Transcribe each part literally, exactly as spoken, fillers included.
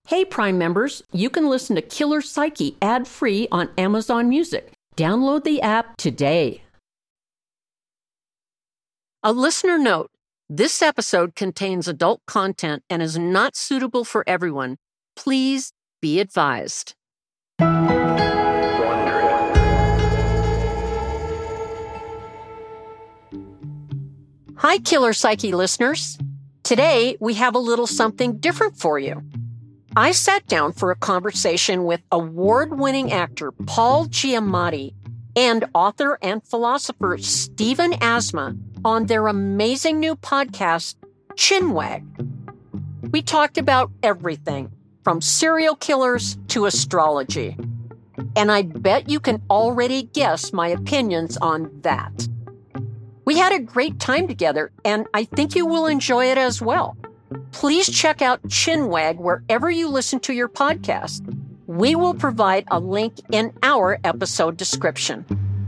Hey, Prime members, you can listen to Killer Psyche ad-free on Amazon Music. Download the app today. A listener note, this episode contains adult content and is not suitable for everyone. Please be advised. Hi, Killer Psyche listeners. Today, we have a little something different for you. I sat down for a conversation with award-winning actor Paul Giamatti and author and philosopher Stephen Asma on their amazing new podcast, Chinwag. We talked about everything, from serial killers to astrology. And I bet you can already guess my opinions on that. We had a great time together, and I think you will enjoy it as well. Please check out Chinwag wherever you listen to your podcast. We will provide a link in our episode description.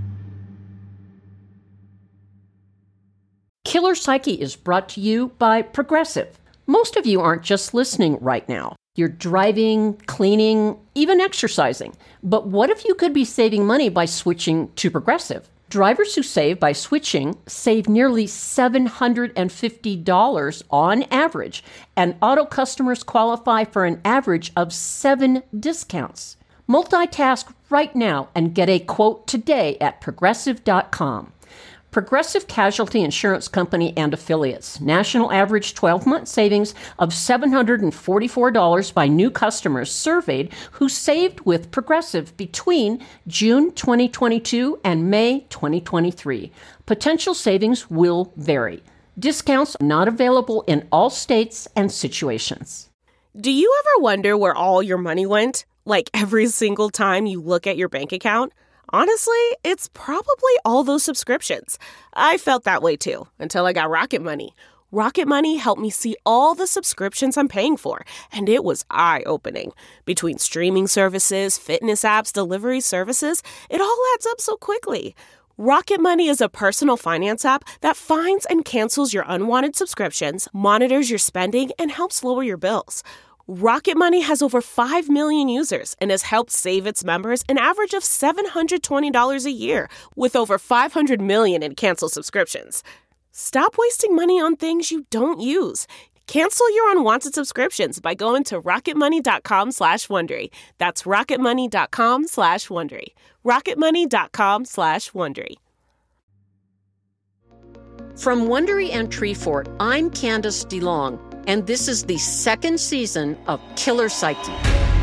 Killer Psyche is brought to you by Progressive. Most of you aren't just listening right now. You're driving, cleaning, even exercising. But what if you could be saving money by switching to Progressive? Drivers who save by switching save nearly seven hundred fifty dollars on average, and auto customers qualify for an average of seven discounts. Multitask right now and get a quote today at progressive dot com. Progressive Casualty Insurance Company and Affiliates. National average twelve-month savings of seven hundred forty-four dollars by new customers surveyed who saved with Progressive between June twenty twenty-two and May twenty twenty-three. Potential savings will vary. Discounts not available in all states and situations. Do you ever wonder where all your money went? Like every single time you look at your bank account? Honestly, it's probably all those subscriptions. I felt that way too, until I got Rocket Money. Rocket Money helped me see all the subscriptions I'm paying for, and it was eye-opening. Between streaming services, fitness apps, delivery services, it all adds up so quickly. Rocket Money is a personal finance app that finds and cancels your unwanted subscriptions, monitors your spending, and helps lower your bills. Rocket Money has over five million users and has helped save its members an average of seven hundred twenty dollars a year, with over five hundred million in canceled subscriptions. Stop wasting money on things you don't use. Cancel your unwanted subscriptions by going to rocketmoney.com slash Wondery. That's rocketmoney.com slash Wondery. rocketmoney.com slash Wondery. From Wondery and Treefort, I'm Candace DeLong, and this is the second season of Killer Psyche.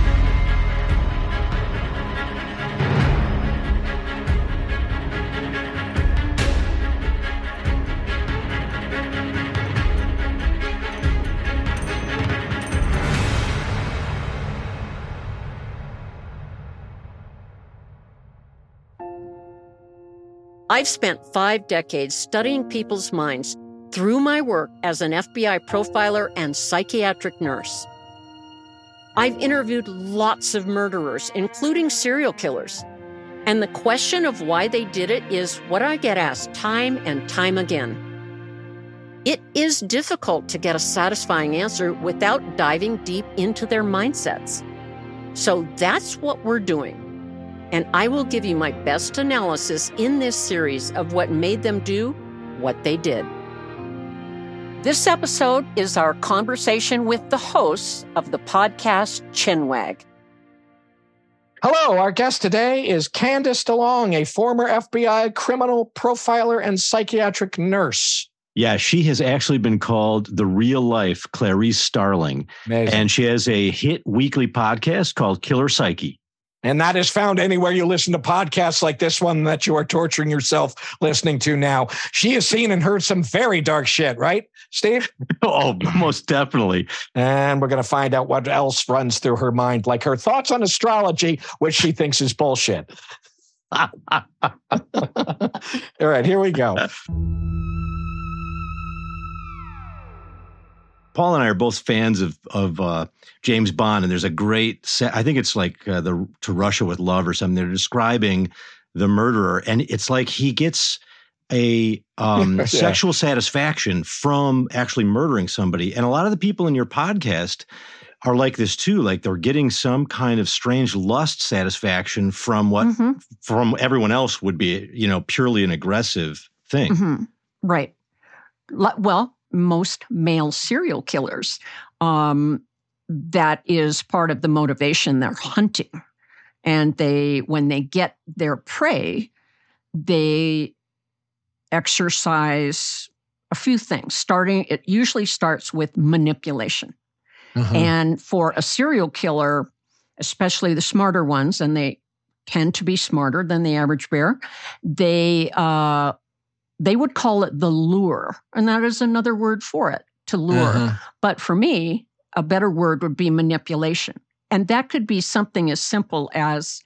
I've spent five decades studying people's minds through my work as an F B I profiler and psychiatric nurse. I've interviewed lots of murderers, including serial killers. And the question of why they did it is what I get asked time and time again. It is difficult to get a satisfying answer without diving deep into their mindsets. So that's what we're doing. And I will give you my best analysis in this series of what made them do what they did. This episode is our conversation with the hosts of the podcast Chinwag. Hello, our guest today is Candace DeLong, a former F B I criminal profiler and psychiatric nurse. Yeah, she has actually been called the real-life Clarice Starling. Amazing. And she has a hit weekly podcast called Killer Psyche. And that is found anywhere you listen to podcasts like this one that you are torturing yourself listening to now. She has seen and heard some very dark shit, right, Steve? Oh, most definitely. And we're going to find out what else runs through her mind, like her thoughts on astrology, which she thinks is bullshit. All right, here we go. Paul and I are both fans of of uh, James Bond, and there's a great set. I think it's like uh, the To Russia with Love or something. They're describing the murderer, and it's like he gets a um, yeah. sexual satisfaction from actually murdering somebody. And a lot of the people in your podcast are like this too. Like they're getting some kind of strange lust satisfaction from what mm-hmm. from everyone else would be, you know, purely an aggressive thing. Mm-hmm. Right. Well, most male serial killers, um, that is part of the motivation. They're hunting. And they, when they get their prey, they exercise a few things. Starting, it usually starts with manipulation. Uh-huh. And for a serial killer, especially the smarter ones, and they tend to be smarter than the average bear, they uh, they would call it the lure. And that is another word for it, to lure. Uh-huh. But for me, a better word would be manipulation. And that could be something as simple as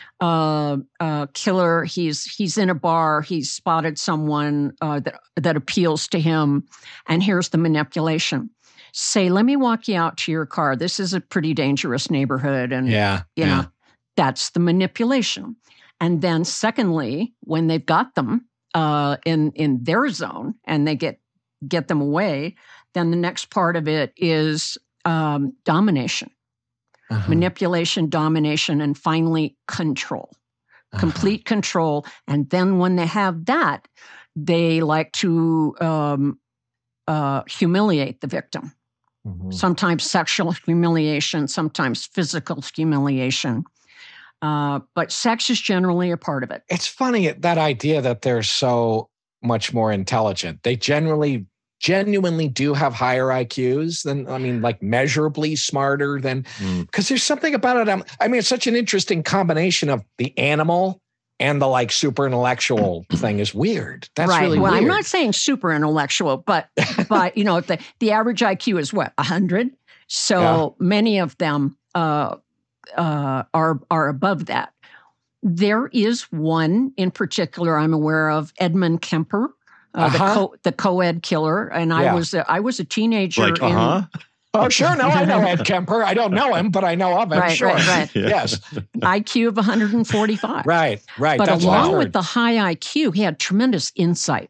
uh, a killer, he's he's in a bar, he's spotted someone uh, that, that appeals to him, and here's the manipulation. Say, let me walk you out to your car. This is a pretty dangerous neighborhood. And, yeah, you yeah. know, that's the manipulation. And then secondly, when they've got them uh, in, in their zone and they get, get them away, then the next part of it is um, domination. Uh-huh. Manipulation, domination, and finally control. Uh-huh. Complete control. And then when they have that, they like to um, uh, humiliate the victim. Mm-hmm. Sometimes sexual humiliation, sometimes physical humiliation. Uh, but sex is generally a part of it. It's funny, that idea that they're so much more intelligent. They generally, genuinely do have higher I Qs than, I mean, like measurably smarter than, because mm. there's something about it. I'm, I mean, it's such an interesting combination of the animal and the like super intellectual thing is weird. That's right. really well, weird. I'm not saying super intellectual, but, but you know, the, the average I Q is what, one hundred? So yeah. many of them uh, uh, are are above that. There is one in particular I'm aware of, Edmund Kemper, uh, uh-huh. the co- the co-ed killer, and yeah. I was a, I was a teenager. Like, uh-huh. In, oh, sure. No, I know Ed Kemper. I don't know him, but I know of him. Right, sure. right, right. Yeah. Yes. I Q of one hundred forty-five. Right, right. But That's along with the high I Q, he had tremendous insight.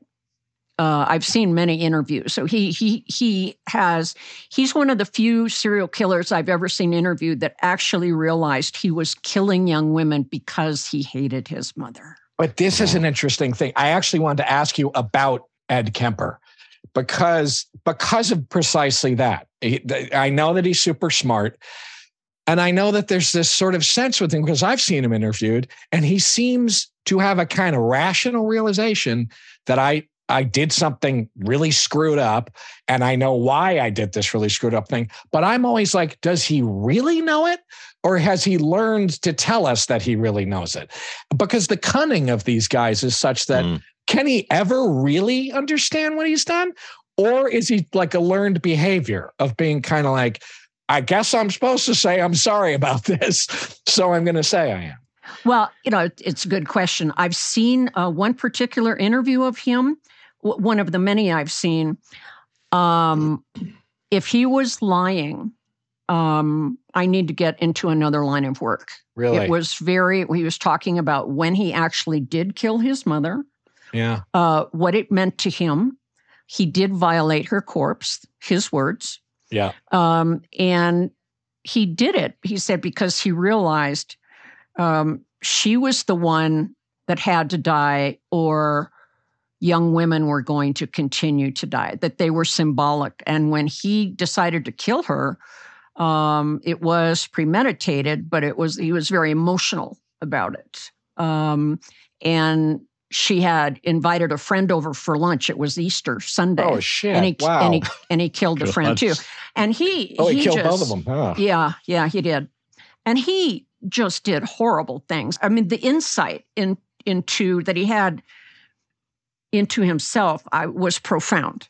Uh, I've seen many interviews. So he he he has, he's one of the few serial killers I've ever seen interviewed that actually realized he was killing young women because he hated his mother. But this is an interesting thing. I actually wanted to ask you about Ed Kemper because, because of precisely that. He, I know that he's super smart. And I know that there's this sort of sense with him because I've seen him interviewed and he seems to have a kind of rational realization that I, I did something really screwed up and I know why I did this really screwed up thing. But I'm always like, does he really know it? Or has he learned to tell us that he really knows it? Because the cunning of these guys is such that mm. can he ever really understand what he's done? Or is he like a learned behavior of being kind of like, I guess I'm supposed to say I'm sorry about this, so I'm going to say I am? Well, you know, it's a good question. I've seen uh, one particular interview of him, w- one of the many I've seen. Um, if he was lying, um, I need to get into another line of work. Really? It was very, he was talking about when he actually did kill his mother. Yeah. Uh, what it meant to him. He did violate her corpse, his words. Yeah. Um, and he did it, he said, because he realized um, she was the one that had to die or young women were going to continue to die, that they were symbolic. And when he decided to kill her, um, it was premeditated, but it was he was very emotional about it. Um, and she had invited a friend over for lunch. It was Easter Sunday. Oh, shit. And he, wow. and he, and he killed the friend too. And he, oh, he, he killed just, both of them. Huh. Yeah, yeah, he did. And he just did horrible things. I mean, the insight in, into that he had into himself I, was profound.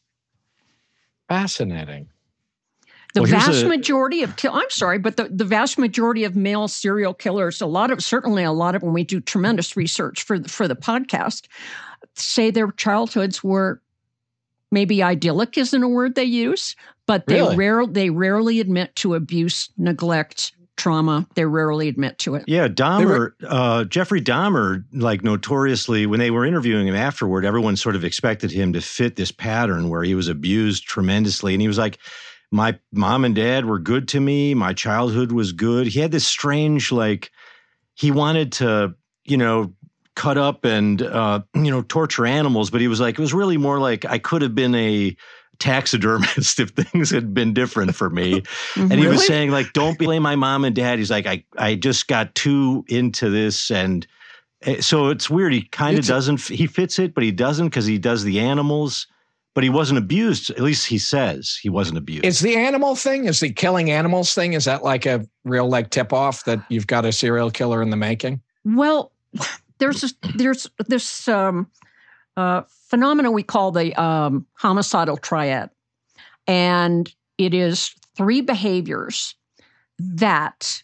Fascinating. The well, vast a, majority of kill, I'm sorry, but the, the vast majority of male serial killers, a lot of, certainly a lot of them, we do tremendous research for the, for the podcast, say their childhoods were maybe idyllic isn't a word they use, but they really? rare, they rarely admit to abuse, neglect, trauma. They rarely admit to it. Yeah, Dahmer, uh, Jeffrey Dahmer, like notoriously, when they were interviewing him afterward, everyone sort of expected him to fit this pattern where he was abused tremendously. And he was like, my mom and dad were good to me. My childhood was good. He had this strange, like, he wanted to, you know, cut up and, uh, you know, torture animals. But he was like, it was really more like I could have been a taxidermist if things had been different for me. And he Really? was saying, like, don't blame my mom and dad. He's like, I, I just got too into this. And so it's weird. He kind of doesn't, he fits it, but he doesn't because he does the animals. But he wasn't abused. At least he says he wasn't abused. Is the animal thing, is the killing animals thing, is that like a real like tip off that you've got a serial killer in the making? Well, there's this, there's this um, uh, phenomena we call the um, homicidal triad. And it is three behaviors that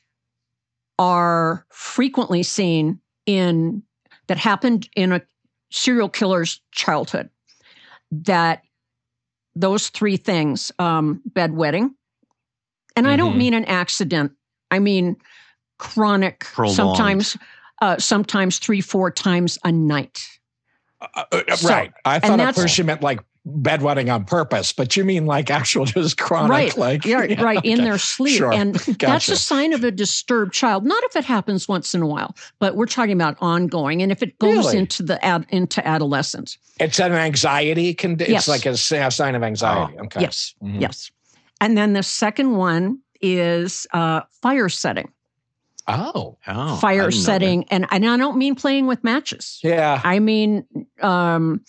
are frequently seen in, that happened in a serial killer's childhood. That those three things, um, bedwetting, and mm-hmm. I don't mean an accident. I mean chronic, Prolonged. sometimes, uh, sometimes three, four times a night. Uh, uh, so, right. I thought at first you meant like bedwetting on purpose, but you mean like actual just chronic, right, like yeah, yeah, right okay. in their sleep, Sure. and Gotcha. that's a sign of a disturbed child. Not if it happens once in a while, but we're talking about ongoing, and if it goes Really? into the ad, into adolescence. It's an anxiety. Con- it's Yes. like a sign of anxiety. Oh. Okay. Yes, Mhm. yes, and then the second one is uh, fire setting. Oh. Oh, I fire didn't know setting, and, and I don't mean playing with matches. Yeah. I mean, um,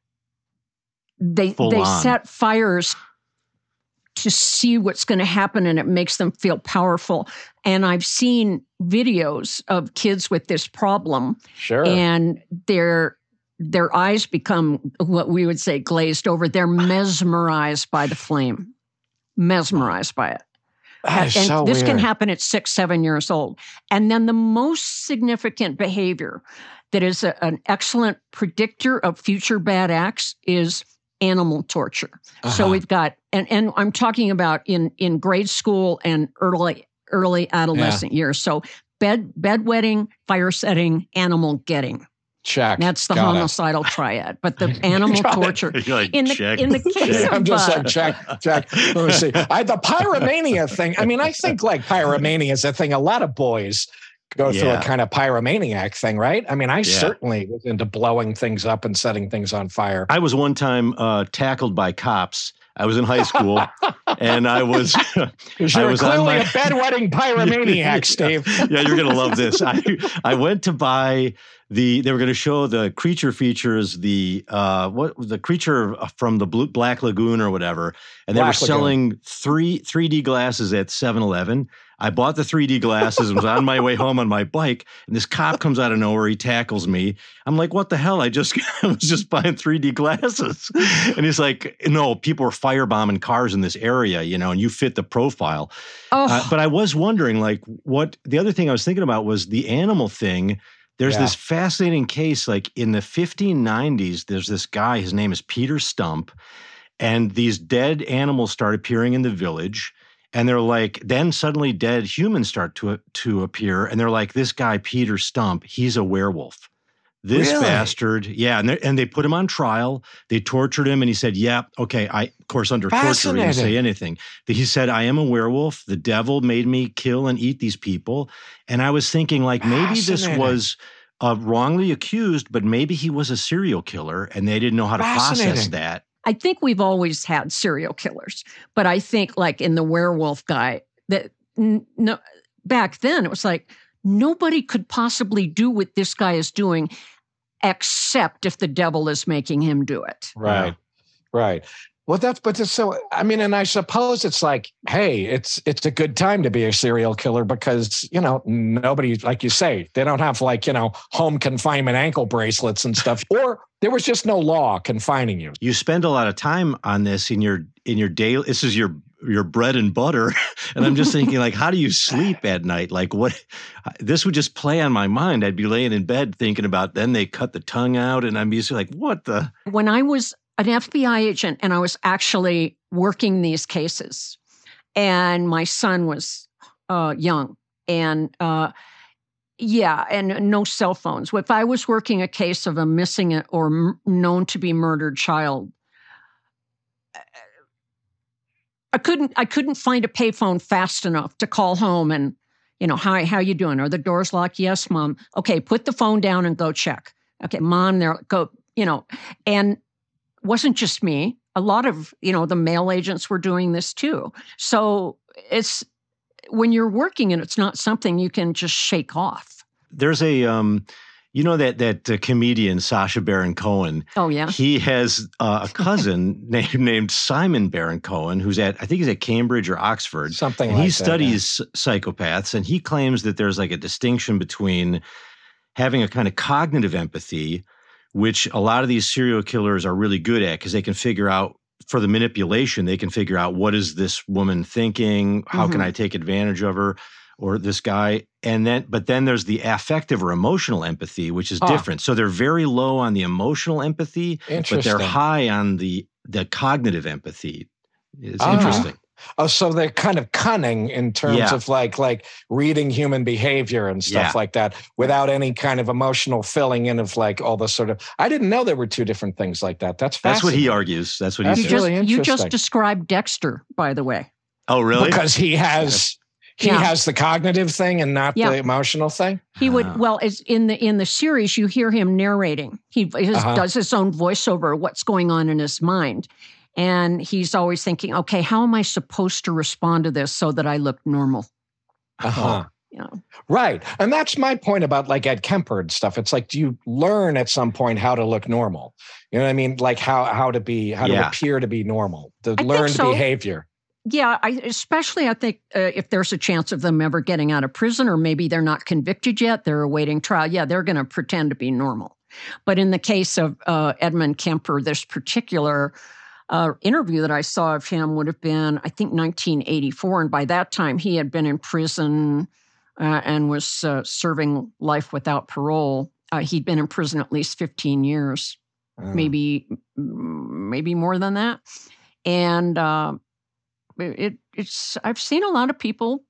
they Full they on. set fires to see what's going to happen, and it makes them feel powerful. And I've seen videos of kids with this problem, Sure. and their their eyes become what we would say glazed over. They're mesmerized by the flame, mesmerized by it. That is And so this can weird. happen at six, seven years old. And then the most significant behavior that is a, an excellent predictor of future bad acts is animal torture. So Uh-huh. we've got, and, and I'm talking about in, in grade school and early early adolescent years. So bed bedwetting, fire setting, animal getting. Check. That's the Got it. homicidal triad. But the animal Got it. torture You're like, in the check, in the case check. of I'm just uh, like, check, check. Let me see. I, the pyromania thing. I mean, I think like pyromania is a thing. A lot of boys go through Yeah. a kind of pyromaniac thing, right? I mean, I Yeah. certainly was into blowing things up and setting things on fire. I was one time uh, tackled by cops. I was in high school, and I was Because I you're was on clearly my- a bedwetting pyromaniac, Steve. yeah, you're gonna love this. I I went to buy the. They were going to show the creature features, the uh, what the creature from the Blue, Black Lagoon or whatever, and they Black were Lagoon. selling three three D glasses at seven eleven. I bought the three D glasses and was on my way home on my bike, and this cop comes out of nowhere. He tackles me. I'm like, what the hell? I just I was just buying three D glasses. And he's like, no, people are firebombing cars in this area, you know, and you fit the profile. oh, Uh, but I was wondering, like, what the other thing I was thinking about was the animal thing. There's Yeah. this fascinating case, like in the fifteen nineties, there's this guy, his name is Peter Stump, and these dead animals start appearing in the village. And they're like, then suddenly dead humans start to, to appear. And they're like, this guy, Peter Stump, he's a werewolf. This Really? bastard. Yeah. And, they- and they put him on trial. They tortured him. And he said, yeah, okay. I, of course, under torture, he didn't Fascinating. say anything. But he said, I am a werewolf. The devil made me kill and eat these people. And I was thinking, like, maybe this Fascinating. was uh, wrongly accused, but maybe he was a serial killer and they didn't know how to process Fascinating. that. I think we've always had serial killers, but I think like in the werewolf guy that n- no back then it was like nobody could possibly do what this guy is doing except if the devil is making him do it. Right. Right. Well, that's, but it's so, I mean, and I suppose it's like, hey, it's, it's a good time to be a serial killer because, you know, nobody, like you say, they don't have like, you know, home confinement ankle bracelets and stuff, or there was just no law confining you. You spend a lot of time on this in your in your daily. This is your your bread and butter, and I'm just thinking, like, how do you sleep at night? Like, what? This would just play on my mind. I'd be laying in bed thinking about. Then they cut the tongue out, and I'm just like, what the? When I was an F B I agent and I was actually working these cases, and my son was uh, young, and uh, yeah, and no cell phones. If I was working a case of a missing or m- known to be murdered child, I couldn't I couldn't find a payphone fast enough to call home and, you know, hi, how you doing? Are the doors locked? Yes, Mom. Okay, put the phone down and go check. Okay, Mom, there, go, you know, and wasn't just me. A lot of, you know, the mail agents were doing this too. So it's when you're working and it's not something you can just shake off. There's a, um, you know, that that uh, comedian Sacha Baron Cohen. Oh, yeah. He has uh, a cousin named named Simon Baron Cohen, who's at, I think he's at Cambridge or Oxford. Something and like he that, studies yeah. psychopaths, and he claims that there's like a distinction between having a kind of cognitive empathy, which a lot of these serial killers are really good at because they can figure out, for the manipulation, they can figure out what is this woman thinking? How mm-hmm. can I take advantage of her or this guy? And then, but then there's the affective or emotional empathy, which is oh. different. So they're very low on the emotional empathy, but they're high on the, the cognitive empathy. It's uh-huh. interesting. Oh, so they're kind of cunning in terms yeah. of like like reading human behavior and stuff yeah. like that without any kind of emotional filling in of like all the sort of. I didn't know there were two different things like that. That's That's what he argues. That's what That's he you says. really just, interesting. You just described Dexter, by the way. Oh, really? Because he has he yeah. has the cognitive thing and not yeah. the emotional thing. He would Ah. well, as in the in the series, you hear him narrating. He his, Uh-huh. does his own voiceover, what's going on in his mind. And he's always thinking, okay, how am I supposed to respond to this so that I look normal? Uh-huh. You know? Right. And that's my point about like Ed Kemper and stuff. It's like, do you learn at some point how to look normal? You know what I mean? Like how how to be, how Yeah. to appear to be normal, to I learn think so. behavior. Yeah, I, especially I think uh, if there's a chance of them ever getting out of prison, or maybe they're not convicted yet, they're awaiting trial. Yeah, they're going to pretend to be normal. But in the case of uh, Edmund Kemper, this particular uh, interview that I saw of him would have been, I think, nineteen eighty-four. And by that time, he had been in prison uh, and was uh, serving life without parole. Uh, he'd been in prison at least fifteen years, Uh, maybe maybe more than that. And uh, it, it's I've seen a lot of people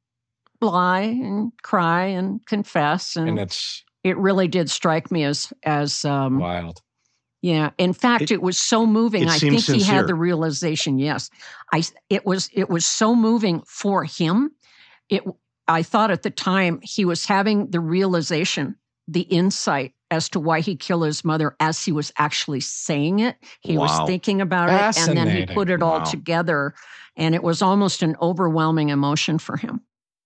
lie and cry and confess, and, and it's it really did strike me as as um, wild. yeah. In fact, it, It- it was so moving. it I think seems he sincere. had the realization. Yes, I. It was it was so moving for him. It. I thought at the time he was having the realization, the insight as to why he killed his mother as he was actually saying it. He was Wow. thinking about it, and then he Fascinating. put it all Wow. together, and it was almost an overwhelming emotion for him.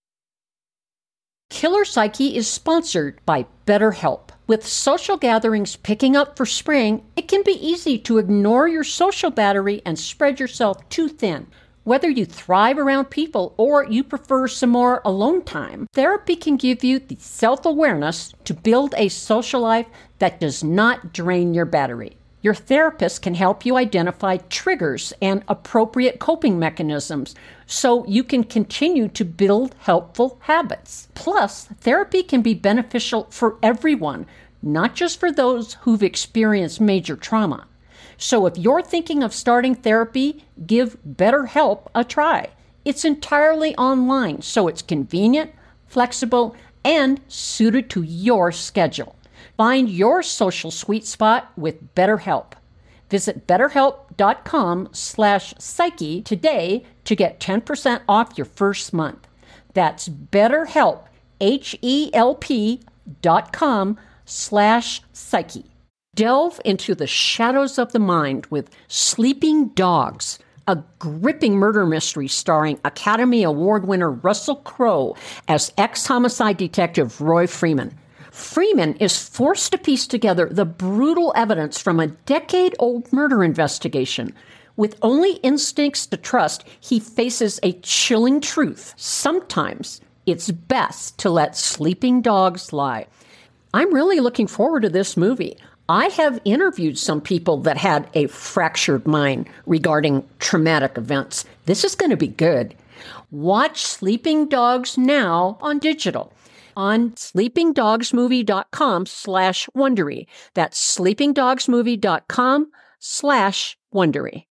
Killer Psyche is sponsored by BetterHelp. With social gatherings picking up for spring, it can be easy to ignore your social battery and spread yourself too thin. Whether you thrive around people or you prefer some more alone time, therapy can give you the self-awareness to build a social life that does not drain your battery. Your therapist can help you identify triggers and appropriate coping mechanisms so you can continue to build helpful habits. Plus, therapy can be beneficial for everyone, not just for those who've experienced major trauma. So if you're thinking of starting therapy, give BetterHelp a try. It's entirely online, so it's convenient, flexible, and suited to your schedule. Find your social sweet spot with BetterHelp. Visit betterhelp.com slash psyche today to get ten percent off your first month. That's BetterHelp, H-E-L-P dot com slash psyche. Delve into the shadows of the mind with Sleeping Dogs, a gripping murder mystery starring Academy Award winner Russell Crowe as ex-homicide detective Roy Freeman. Freeman is forced to piece together the brutal evidence from a decade-old murder investigation. With only instincts to trust, he faces a chilling truth. Sometimes it's best to let sleeping dogs lie. I'm really looking forward to this movie. I have interviewed some people that had a fractured mind regarding traumatic events. This is going to be good. Watch Sleeping Dogs now on digital on sleepingdogsmovie.com slash Wondery. That's sleepingdogsmovie.com slash Wondery.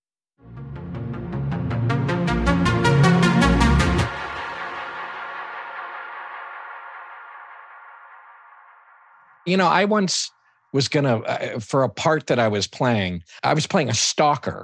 You know, I once was going to, uh, for a part that I was playing, I was playing a stalker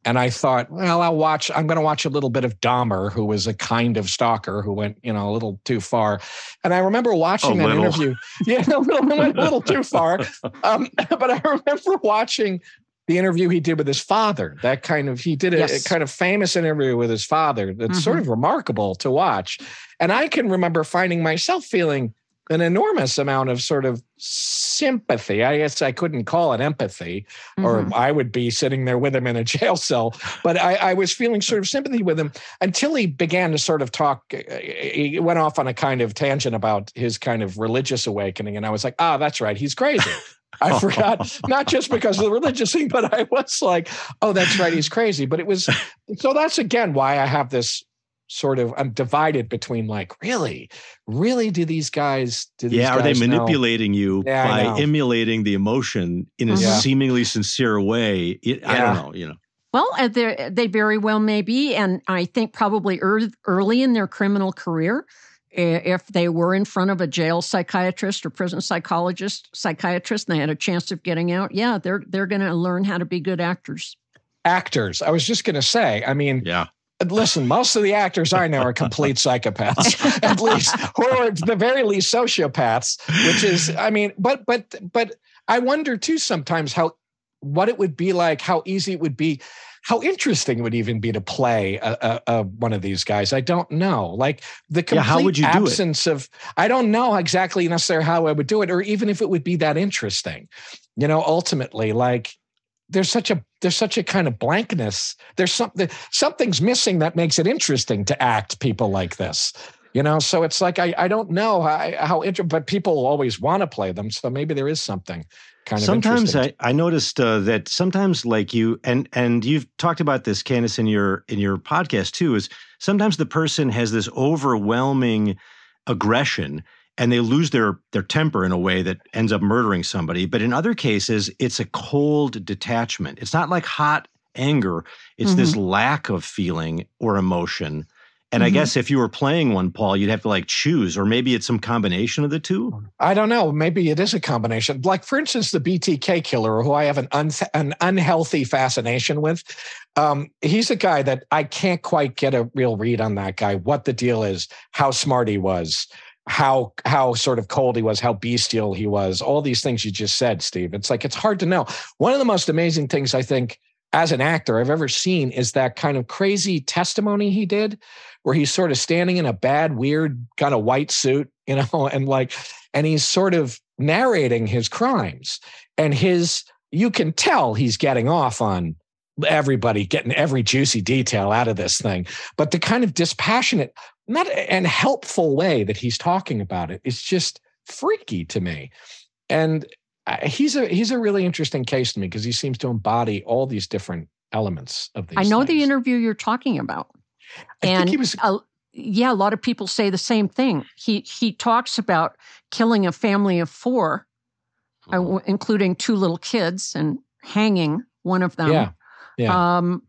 And I thought, well, I'll watch, I'm going to watch a little bit of Dahmer, who was a kind of stalker who went, you know, a little too far. And I remember watching a an little. interview. Yeah, a little, went a little too far. Um, but I remember watching the interview he did with his father. That kind of, he did a, Yes. a kind of famous interview with his father. That's Mm-hmm. sort of remarkable to watch. And I can remember finding myself feeling an enormous amount of sort of sympathy. I guess I couldn't call it empathy, or Mhm. I would be sitting there with him in a jail cell. But I, I was feeling sort of sympathy with him until he began to sort of talk. He went off on a kind of tangent about his kind of religious awakening. And I was like, ah, that's right. He's crazy. I forgot, not just because of the religious thing, but I was like, oh, that's right. He's crazy. But it was, so that's again why I have this sort of, I'm divided between like, really, really do these guys, do these Yeah, are they guys know? manipulating you Yeah, I by know. emulating the emotion in a Yeah. seemingly sincere way? It, I Yeah. don't know, you know. Well, uh, they they very well may be, and I think probably ear- early in their criminal career, i- if they were in front of a jail psychiatrist or prison psychologist, psychiatrist, and they had a chance of getting out, yeah, they're they're going to learn how to be good actors. Actors. I was just going to say, I mean, Yeah. listen, most of the actors I know are complete psychopaths, at least, or at the very least sociopaths, which is, I mean, but, but, but I wonder too sometimes how, what it would be like, how easy it would be, how interesting it would even be to play a, a, a, one of these guys. I don't know. Like the complete Yeah, how would you do it? absence of, I don't know exactly necessarily how I would do it, or even if it would be that interesting, you know, ultimately, like, there's such a there's such a kind of blankness. There's something something's missing that makes it interesting to act people like this, you know. So it's like I I don't know how, how inter- but people always want to play them. So maybe there is something kind of Sometimes interesting. I, I noticed uh, that sometimes like you and and you've talked about this, Candace, in your in your podcast too, is sometimes the person has this overwhelming aggression and they lose their their temper in a way that ends up murdering somebody. But in other cases, it's a cold detachment. It's not like hot anger. It's Mhm. this lack of feeling or emotion. And I Mhm. guess if you were playing one, Paul, you'd have to like choose, or maybe it's some combination of the two. I don't know. Maybe it is a combination. Like, for instance, the B T K killer, who I have an, un- an unhealthy fascination with. Um, he's a guy that I can't quite get a real read on that guy, what the deal is, how smart he was, how how sort of cold he was, how bestial he was, all these things you just said, Steve. It's like, it's hard to know. One of the most amazing things I think as an actor I've ever seen is that kind of crazy testimony he did, where he's sort of standing in a bad, weird kind of white suit, you know, and like, and he's sort of narrating his crimes, and his, you can tell he's getting off on everybody, getting every juicy detail out of this thing. But the kind of dispassionate, not and helpful way that he's talking about it, it's just freaky to me. And I- he's a he's a really interesting case to me because he seems to embody all these different elements of these I know the things. interview you're talking about. I and think he was uh, yeah, a lot of people say the same thing. He he talks about killing a family of four, uh, w- including two little kids, and hanging one of them. yeah yeah Um,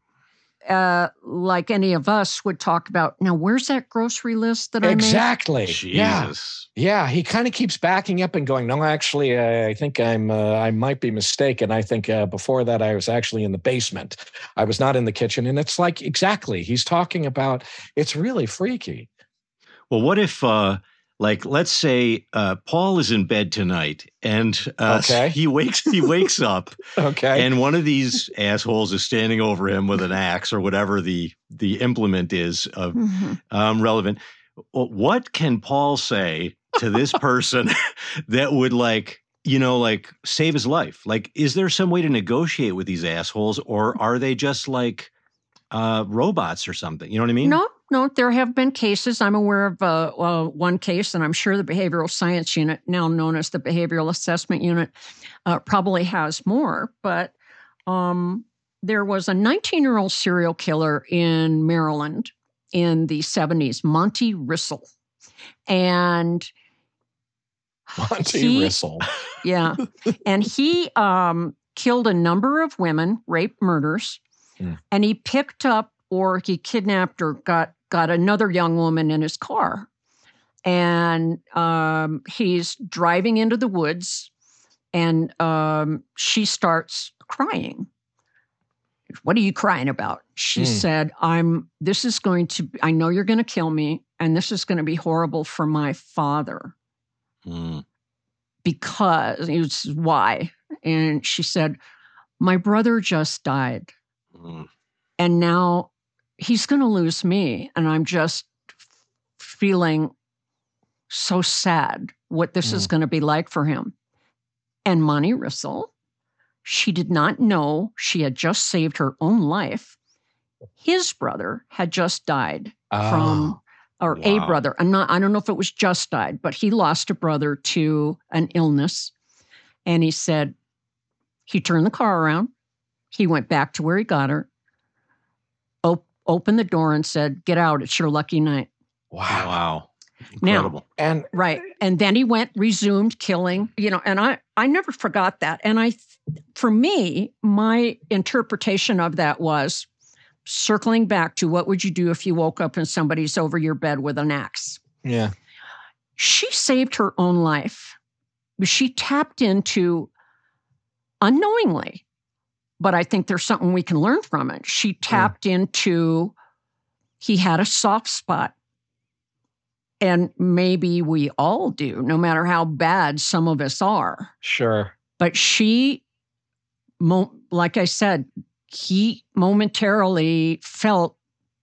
uh, like any of us would talk about. Now, where's that grocery list that I made? exactly yeah Jesus. yeah he kind of keeps backing up and going, no, actually uh, I think I'm uh, I might be mistaken. I think uh, before that I was actually in the basement. I was not in the kitchen. And it's like, exactly, he's talking about, it's really freaky. Well, what if, uh, like, let's say uh, Paul is in bed tonight, and uh, Okay. he wakes he wakes up, Okay. and one of these assholes is standing over him with an axe or whatever the the implement is of Mhm. um, relevant. Well, what can Paul say to this person that would, like, you know, like save his life? Like, is there some way to negotiate with these assholes, or are they just like uh, robots or something? You know what I mean? No, no, there have been cases. I'm aware of uh, uh, one case, and I'm sure the Behavioral Science Unit, now known as the Behavioral Assessment Unit, uh, probably has more. But um, there was a nineteen-year-old serial killer in Maryland in the seventies, Monty Rissell. And Monty he- Rissell. yeah, and he um, killed a number of women, rape, murders, Hmm. and he picked up or he kidnapped or got got another young woman in his car. And um, he's driving into the woods, and um, she starts crying. what are you crying about? She Mm. said, I'm, this is going to, I know you're going to kill me, and this is going to be horrible for my father. Mm. Because, this is why. And she said, my brother just died. Mm. And now he's going to lose me. And I'm just feeling so sad what this Mm. is going to be like for him. And Monty Rissel, she did not know she had just saved her own life. His brother had just died Oh, from, or a wow. brother. I'm not, I don't know if it was just died, but he lost a brother to an illness. And he said, he turned the car around. He went back to where he got her, op- opened the door and said, get out. It's your lucky night. wow. Wow. Now- Incredible. And Right. And then he went, resumed killing, you know, and I, I never forgot that. And I, for me, my interpretation of that was circling back to what would you do if you woke up and somebody's over your bed with an axe? yeah, She saved her own life. She tapped into, unknowingly, but I think there's something we can learn from it. She tapped into, he had a soft spot. And maybe we all do, no matter how bad some of us are. sure. But she, mo- like I said, he momentarily felt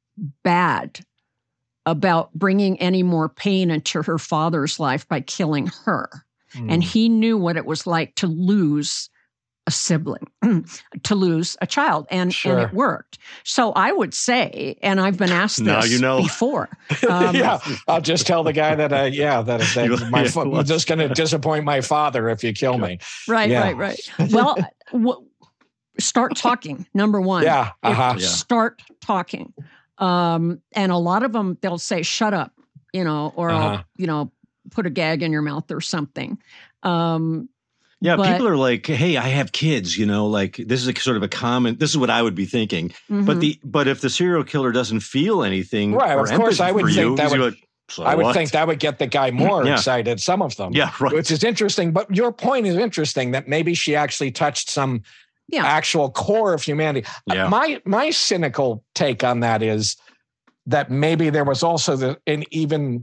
bad about bringing any more pain into her father's life by killing her. And Mm. he knew what it was like to lose a sibling, to lose a child. And, Sure. and it worked. So I would say, and I've been asked Now this you know. before. um, yeah, I'll just tell the guy that, uh, yeah, that, that You- my, yeah, fa- well- just going to disappoint my father if you kill me. Right, Yeah. right, right. Well, w- start talking, number one. Yeah, If- uh-huh. Yeah. Start talking. Um, and a lot of them, they'll say, shut up, you know, or Uh-huh. I'll, you know, put a gag in your mouth or something. Um, Yeah, but- people are like, "Hey, I have kids," you know, like this is a sort of a common. This is what I would be thinking. mhm. But the but if the serial killer doesn't feel anything, Right, or of course, empathy I would for think you, that he's would- like, "So I would what?" think that would get the guy more Yeah. excited, some of them. Yeah, right. Which is interesting. But your point is interesting that maybe she actually touched some Yeah. actual core of humanity. Uh, Yeah. My my cynical take on that is that maybe there was also the, an even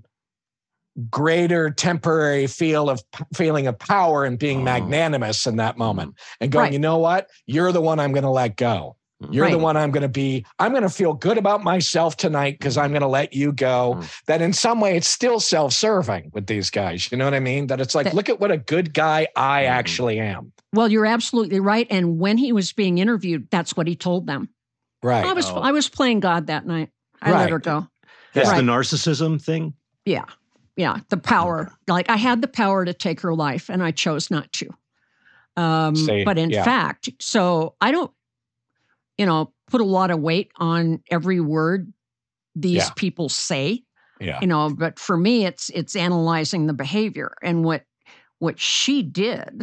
greater temporary feel of feeling of power and being Oh. magnanimous in that moment and going, Right. you know what? You're the one I'm going to let go. You're the Right. one I'm going to be, I'm going to feel good about myself tonight because I'm going to let you go. Mm. That in some way it's still self-serving with these guys. You know what I mean? That it's like, That- look at what a good guy I Mhm. actually am. Well, you're absolutely right. And when he was being interviewed, that's what he told them. Right. I was Oh. I was playing God that night. I Right. let her go. That's Right. the narcissism thing. Yeah. Yeah. The power. Like I had the power to take her life and I chose not to. Um, See, but in yeah. fact, so I don't, you know, put a lot of weight on every word these Yeah. people say, Yeah. you know, but for me, it's, it's analyzing the behavior. And what, what she did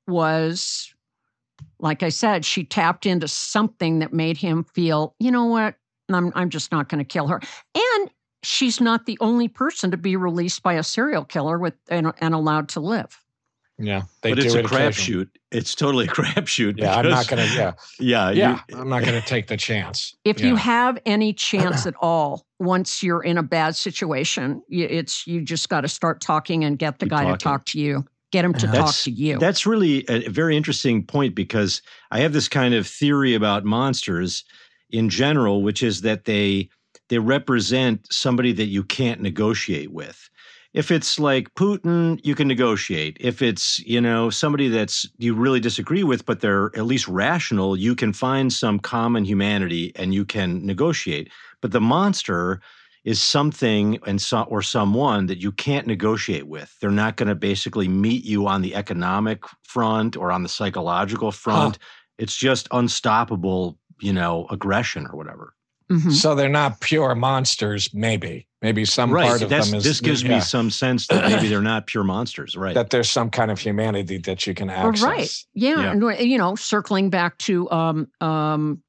was, like I said, she tapped into something that made him feel, you know what, I'm, I'm just not going to kill her. And she's not the only person to be released by a serial killer with and, and allowed to live. Yeah. They but do it's a it occasionally. crapshoot. It's totally a crapshoot. Yeah. I'm not because- going to, yeah. Yeah, Yeah. you- I'm not going to take the chance. If Yeah. you have any chance at all, once you're in a bad situation, you, it's you just got to start talking and get the Keep guy talking. to talk to you. Get him to Yeah. talk That's- to you. That's really a very interesting point because I have this kind of theory about monsters in general, which is that they they represent somebody that you can't negotiate with. If it's like Putin, you can negotiate. If it's, you know, somebody that's you really disagree with, but they're at least rational, you can find some common humanity and you can negotiate. But the monster is something and so, or someone that you can't negotiate with. They're not going to basically meet you on the economic front or on the psychological front. It's just unstoppable, you know, aggression or whatever. Mhm. So they're not pure monsters, maybe. Maybe some right. part of That's, them is this gives yeah, me some sense that maybe they're not pure monsters. Right. that there's some kind of humanity that you can Well, access. right. Yeah. Yeah. And, you know, circling back to um, um,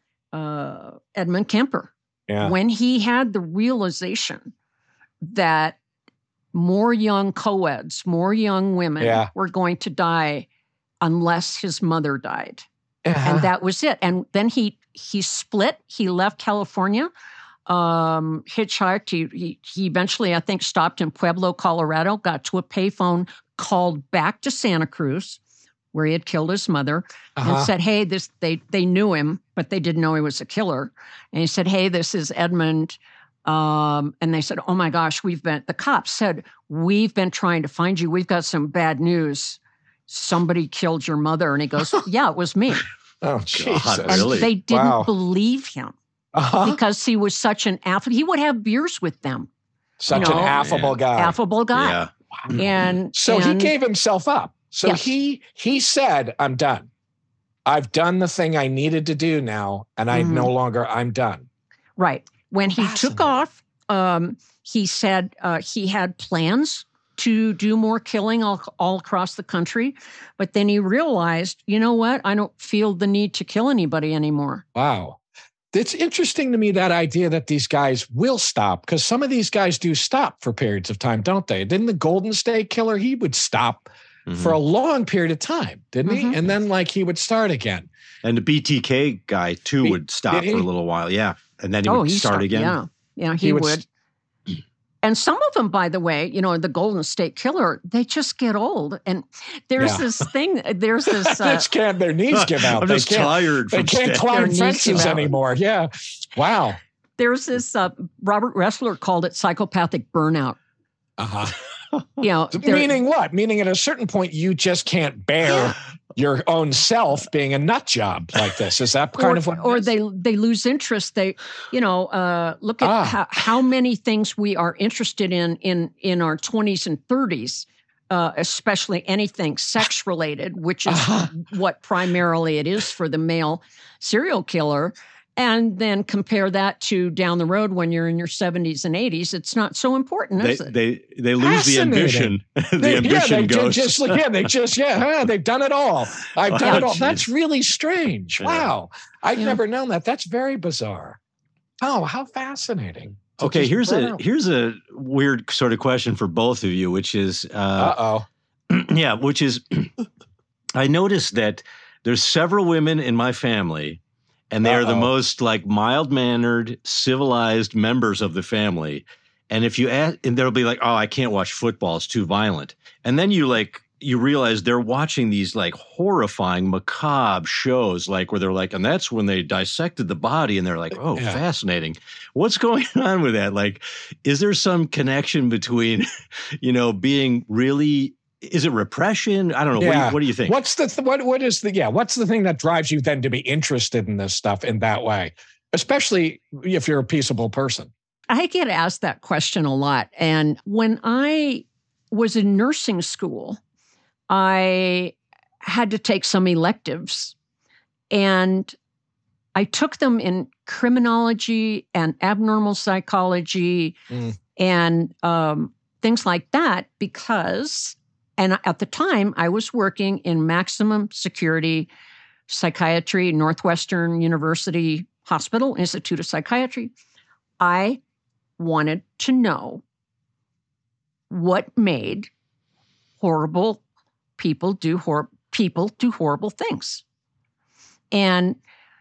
uh, Edmund Kemper, Yeah. when he had the realization that more young co-eds, more young women Yeah. were going to die unless his mother died. Uh-huh. And that was it. And then he he split. He left California, um, hitchhiked. He, he, he eventually, I think, stopped in Pueblo, Colorado, got to a payphone, called back to Santa Cruz, where he had killed his mother, Uh-huh. and said, hey, this, they, they knew him, but they didn't know he was a killer. And he said, hey, this is Edmund. Um, and they said, oh my gosh, we've been, the cops said, we've been trying to find you. We've got some bad news. Somebody killed your mother. And he goes, yeah, it was me. Oh, Jesus. And Really? they didn't Wow. believe him Uh-huh. because he was such an affable, he would have beers with them. Such you know, an affable guy. Affable guy. Yeah. And So and, he gave himself up. So Yes. he he said, I'm done. I've done the thing I needed to do now, and I Mhm. no longer, I'm done. right. When he took Fascinating. off, um, he said uh, he had plans to do more killing all, all across the country. But then he realized, you know what? I don't feel the need to kill anybody anymore. Wow. It's interesting to me, that idea that these guys will stop, because some of these guys do stop for periods of time, don't they? Didn't the Golden State Killer, he would stop Mhm. for a long period of time, didn't Mhm. he? And then like he would start again. And the B T K guy too B- would stop did he? for a little while. Yeah. And then he oh, would he start stopped- again. Yeah, yeah, he, He would would. And some of them, by the way, you know, the Golden State Killer, they just get old. And there's Yeah. this thing, there's this. They Uh, just can't, their knees give out. I'm They just can't, tired they from can't standing. climb Their knees give fences out. anymore. Yeah. Wow. there's this, uh, Robert Ressler called it psychopathic burnout. Uh-huh. You know, there- Meaning what? Meaning at a certain point, you just can't bear your own self being a nut job like this. Is that kind or, of what? it or is? they they lose interest. They, you know, uh, look at Ah. how, how many things we are interested in in in our twenties and thirties, uh, especially anything sex related, which is Uh-huh. what primarily it is for the male serial killer. And then compare that to down the road when you're in your seventies and eighties. It's not so important, They, is it? they they lose the ambition. the They- ambition yeah, they ju- goes. just yeah, they just yeah, huh, they've done it all. I've done Oh, it all. geez. That's really strange. Yeah. Wow, I've Yeah. never known that. That's very bizarre. Oh, how fascinating. To Okay, just here's run a out. here's a weird sort of question for both of you, which is uh, Uh-oh. yeah, which is I noticed that there's several women in my family, and they are the Uh-oh. most like mild mannered, civilized members of the family. And if you ask, and they'll be like, "Oh, I can't watch football; it's too violent." And then you like you realize they're watching these like horrifying, macabre shows, like where they're like, and that's when they dissected the body, and they're like, "Oh, Yeah. fascinating." What's going on with that? Like, is there some connection between, you know, being really? Is it repression? I don't know. What, do Yeah. you, what do you think? What's the th- what? What is the yeah? What's the thing that drives you then to be interested in this stuff in that way, especially if you're a peaceable person? I get asked that question a lot. And when I was in nursing school, I had to take some electives, and I took them in criminology and abnormal psychology Mm. and um, things like that because, and at the time, I was working in maximum security psychiatry, Northwestern University Hospital, Institute of Psychiatry. I wanted to know what made horrible people do hor- people do horrible things. And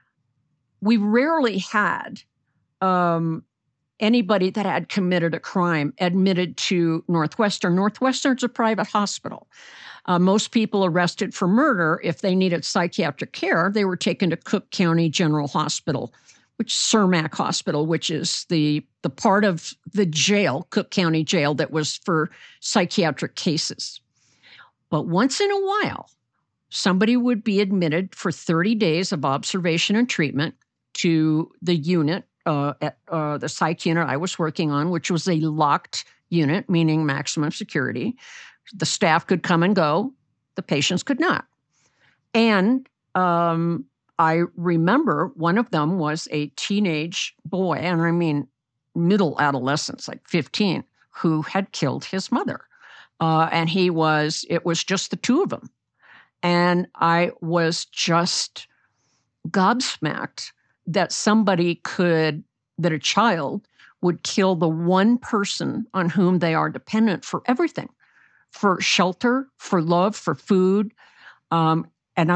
we rarely had um, anybody that had committed a crime admitted to Northwestern. Northwestern's a private hospital. Uh, most people arrested for murder, if they needed psychiatric care, they were taken to Cook County General Hospital, which Cermak Hospital, which is the the part of the jail, Cook County Jail, that was for psychiatric cases. But once in a while, somebody would be admitted for thirty days of observation and treatment to the unit, uh, at uh, the psych unit I was working on, which was a locked unit, meaning maximum security. The staff could come and go. The patients could not. And um, I remember one of them was a teenage boy, and I mean middle adolescence, like fifteen, who had killed his mother. Uh, and he was, it was just the two of them. And I was just gobsmacked that somebody could, that a child would kill the one person on whom they are dependent for everything, for shelter, for love, for food. Um, and I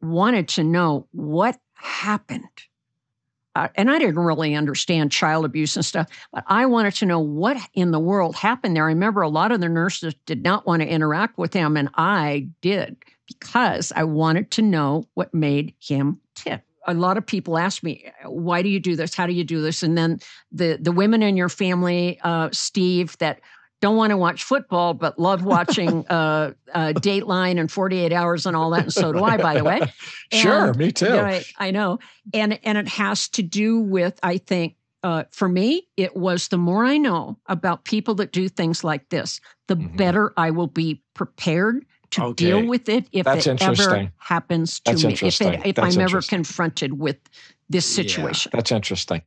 wanted to know what happened. Uh, and I didn't really understand child abuse and stuff, but I wanted to know what in the world happened there. I remember a lot of the nurses did not want to interact with him, and I did because I wanted to know what made him tick. A lot of people ask me, why do you do this? How do you do this? And then the, the women in your family, uh, Steve, that don't want to watch football, but love watching uh, uh, Dateline and forty-eight hours and all that. And so do I, by the way. And, sure, me too. Right, I know. And, and it has to do with, I think, uh, for me, it was the more I know about people that do things like this, the mm-hmm. better I will be prepared to okay. deal with it if That's it ever happens to That's me, if, it, if That's I'm ever confronted with this situation. Yeah, that's interesting.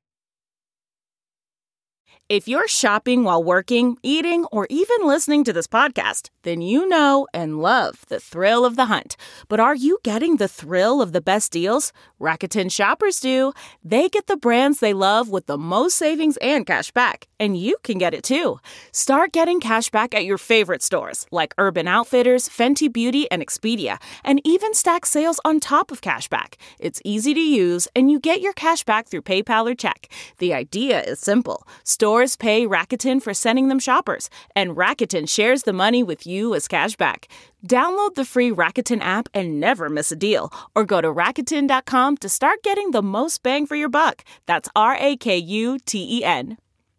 If you're shopping while working, eating, or even listening to this podcast, then you know and love the thrill of the hunt. But are you getting the thrill of the best deals? Rakuten shoppers do. They get the brands they love with the most savings and cash back. And you can get it too. Start getting cash back at your favorite stores like Urban Outfitters, Fenty Beauty, and Expedia, and even stack sales on top of cash back. It's easy to use, and you get your cash back through PayPal or check. The idea is simple. Stores pay Rakuten for sending them shoppers, and Rakuten shares the money with you as cash back. Download the free Rakuten app and never miss a deal, or go to Rakuten dot com to start getting the most bang for your buck. That's R A K U T E N.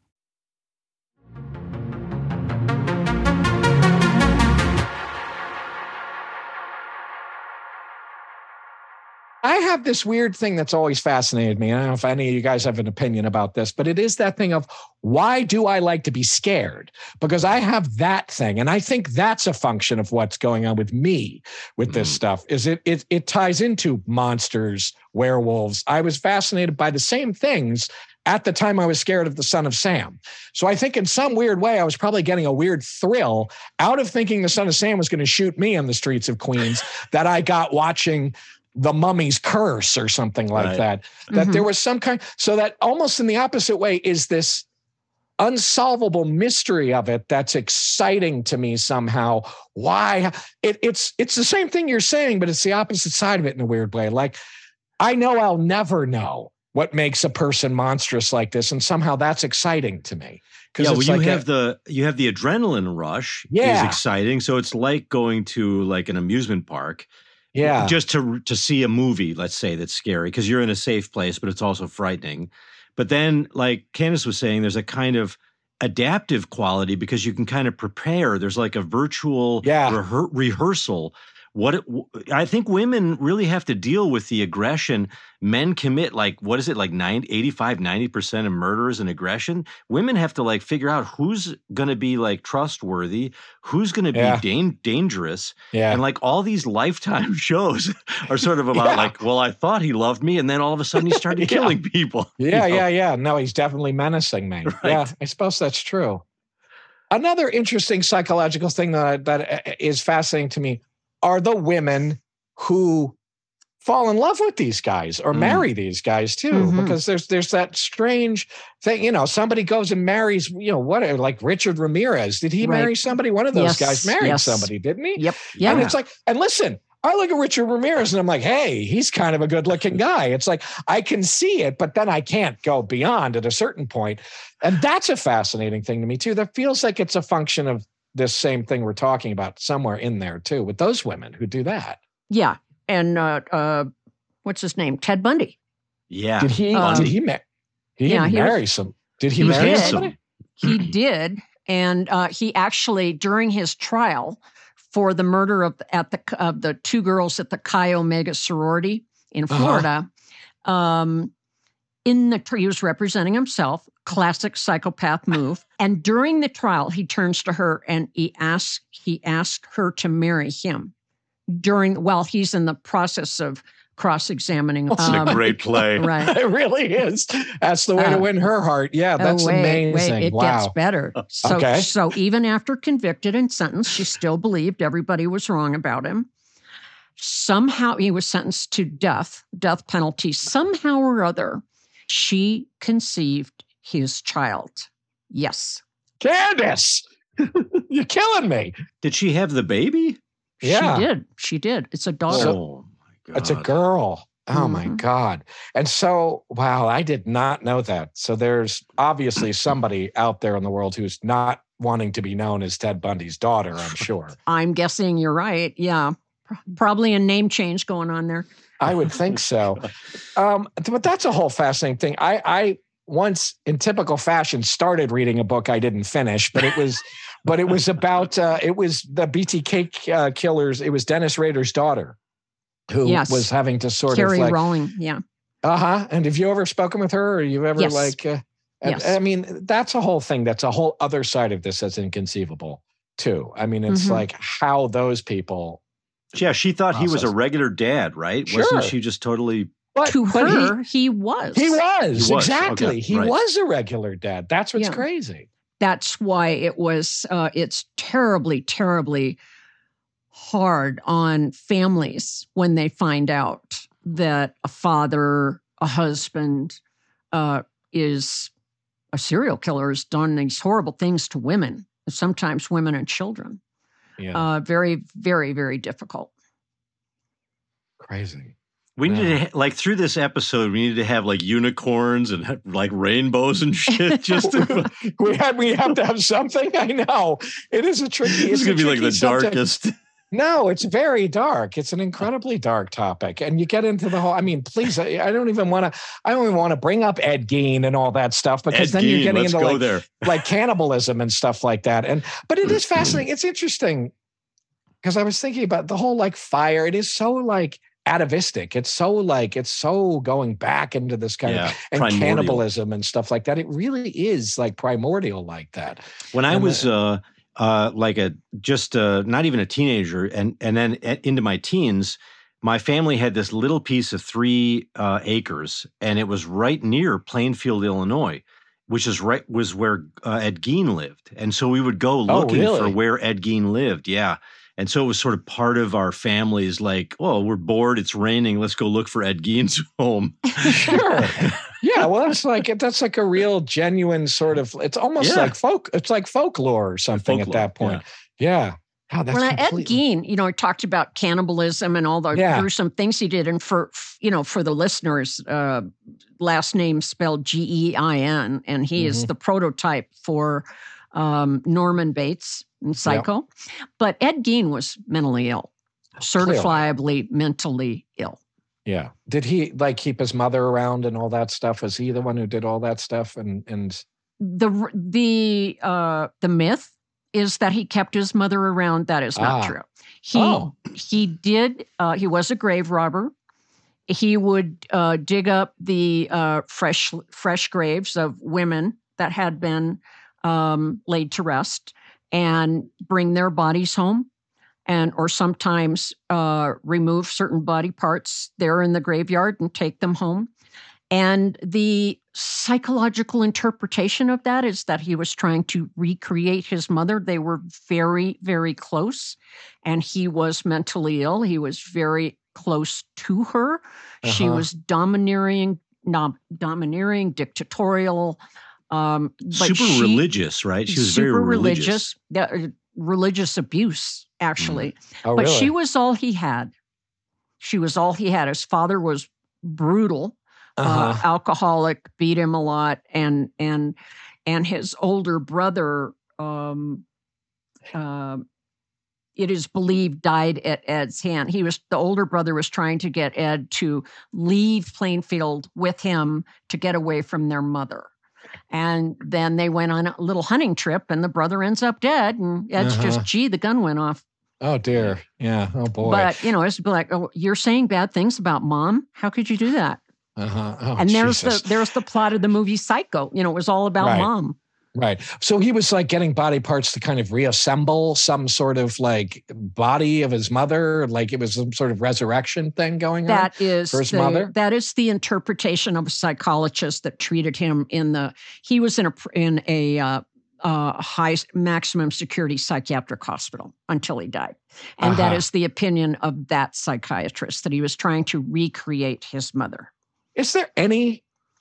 I have this weird thing that's always fascinated me. I don't know if any of you guys have an opinion about this, but it is that thing of, why do I like to be scared? Because I have that thing. And I think that's a function of what's going on with me with this mm. stuff, is it, it, it ties into monsters, werewolves. I was fascinated by the same things at the time I was scared of the Son of Sam. So I think in some weird way, I was probably getting a weird thrill out of thinking the Son of Sam was going to shoot me on the streets of Queens that I got watching The Mummy's Curse or something like right. that, that mm-hmm. there was some kind, so that almost in the opposite way is this unsolvable mystery of it that's exciting to me somehow. Why? It, it's, it's the same thing you're saying, but it's the opposite side of it in a weird way. Like, I know I'll never know what makes a person monstrous like this, and somehow that's exciting to me. Yeah, well, you like have a, the you have the adrenaline rush yeah. is exciting. So it's like going to like an amusement park. Yeah. Just to to see a movie, let's say, that's scary, because you're in a safe place, but it's also frightening. But then, like Candace was saying, there's a kind of adaptive quality because you can kind of prepare. There's like a virtual yeah. rehe- rehearsal. What it, I think women really have to deal with the aggression. Men commit like, what is it, like ninety, eighty-five, ninety percent of murders and aggression. Women have to like figure out who's going to be like trustworthy, who's going to be yeah. da- dangerous. Yeah. And like all these Lifetime shows are sort of about yeah. like, well, I thought he loved me, and then all of a sudden he started yeah. killing people. Yeah, you know? yeah, yeah. No, he's definitely menacing me. Right. Yeah, I suppose that's true. Another interesting psychological thing that, that is fascinating to me are the women who fall in love with these guys or mm. marry these guys too, mm-hmm. because there's there's that strange thing. You know, somebody goes and marries, you know, what, like Richard Ramirez. Did he right. marry somebody? One of those yes. guys married yes. somebody, didn't he? Yep. Yeah. And it's like, and listen, I look at Richard Ramirez and I'm like, hey, he's kind of a good looking guy. It's like, I can see it, but then I can't go beyond at a certain point. And that's a fascinating thing to me too. That feels like it's a function of this same thing we're talking about somewhere in there too, with those women who do that. Yeah. And uh, uh, what's his name? Ted Bundy. Yeah. Did he, um, did he, ma- he yeah, he marry was, some, did he, he marry did. somebody? He did. And uh, he actually, during his trial for the murder of at the of the two girls at the Chi Omega sorority in Florida, uh-huh. um, in the he was representing himself, classic psychopath move. And during the trial, he turns to her and he asks he asked her to marry him during while he's in the process of cross-examining. That's um, a great play. Right. It really is. That's the way uh, to win her heart. Yeah, that's oh, wait, amazing. Wait, it wow. gets better. So, okay. so even after convicted and sentenced, she still believed everybody was wrong about him. Somehow he was sentenced to death, death penalty. Somehow or other, she conceived his child. Yes. Candace, you're killing me. Did she have the baby? Yeah. She did. She did. It's a daughter. So, God. It's a girl. Oh Mm-hmm. my God. And so, wow, I did not know that. So there's obviously somebody out there in the world who's not wanting to be known as Ted Bundy's daughter, I'm sure. I'm guessing you're right. Yeah. Probably a name change going on there. I would think so. Um, but that's a whole fascinating thing. I, I once, in typical fashion, started reading a book I didn't finish, but it was, but it was about, uh, it was the B T K uh, killers. It was Dennis Rader's daughter who Yes. was having to sort Carrie of like, Rowling. Yeah. uh-huh. And have you ever spoken with her, or you've ever Yes. like, uh, Yes. I mean, that's a whole thing. That's a whole other side of this that's inconceivable too. I mean, it's Mhm. like how those people. Yeah, she thought he was a Process. regular dad, right? Sure. Wasn't she just totally? But, To but her, he, he was. he, he was, He was, exactly. okay, he right. was a regular dad. That's what's Yeah. crazy. That's why it was, uh, it's terribly, terribly hard on families when they find out that a father, a husband, uh, is a serial killer, has done these horrible things to women, sometimes women and children. Yeah, Uh, very, very, very difficult. crazy. We Yeah. needed to, like through this episode, we needed to have like unicorns and like rainbows and shit. Just to, we have we have to have something. I know it is a tricky. this It's is a gonna be like tricky the subject. darkest. No, it's very dark. It's an incredibly dark topic, and you get into the whole. I mean, please, I, I don't even want to. I don't even want to bring up Ed Gein and all that stuff because Ed then you're Gein, getting let's into go like there. like cannibalism and stuff like that. And but it is fascinating. It's interesting because I was thinking about the whole like fire. It is so like atavistic. It's so like it's so going back into this kind Yeah, of and primordial. cannibalism and stuff like that. It really is like primordial like that. When I And was the- uh, uh, like a just uh, not even a teenager, and and then a- into my teens, my family had this little piece of three uh, acres, and it was right near Plainfield, Illinois, which is right was where uh, Ed Gein lived, and so we would go looking really? for where Ed Gein lived. Yeah. And so it was sort of part of our family's like, oh, we're bored, it's raining, let's go look for Ed Gein's home. Sure. Yeah, well, that's like that's like a real genuine sort of. It's almost Yeah. like folk. It's like folklore or something Folklore, at that point. Yeah. How that's Well, now, Ed completely- Gein, you know, he talked about cannibalism and all the Yeah. gruesome things he did. And for, you know, for the listeners, uh, last name spelled G E I N, and he is Mhm. the prototype for um, Norman Bates in Psycho. But Ed Gein was mentally ill, Clearly. certifiably mentally ill. Yeah. Did he like keep his mother around and all that stuff? Was he the one who did all that stuff? And and The the uh, the myth is that he kept his mother around. That is not Ah. true. He Oh. he did. Uh, he was a grave robber. He would uh, dig up the uh, fresh fresh graves of women that had been um, laid to rest and bring their bodies home, and or sometimes uh, remove certain body parts there in the graveyard and take them home. And the psychological interpretation of that is that he was trying to recreate his mother. They were very, very close, and he was mentally ill. He was very close to her. She Uh-huh. was domineering, nom- domineering, dictatorial. Um, but Super she- religious, right? She was super very religious. Yeah, uh, religious abuse, actually. oh, But really? she was all he had. She was all he had. His father was brutal, uh, Uh-huh. alcoholic, beat him a lot, and and and his older brother, um, uh, it is believed, died at Ed's hand. He was the older brother was trying to get Ed to leave Plainfield with him to get away from their mother. And then they went on a little hunting trip, and the brother ends up dead. And Ed's Uh-huh. just, gee, the gun went off. Oh dear. Yeah. Oh boy. But, you know, it's like, oh, you're saying bad things about mom? How could you do that? uh-huh. Oh, and there's Jesus. the there's the plot of the movie Psycho. You know, it was all about Right. mom. Right. So he was like getting body parts to kind of reassemble some sort of like body of his mother, like it was some sort of resurrection thing going on. That is for his the, mother? that is the interpretation of a psychologist that treated him in the he was in a in a uh, uh, high maximum security psychiatric hospital until he died, and that Uh-huh. is the opinion of that psychiatrist that he was trying to recreate his mother. Is there any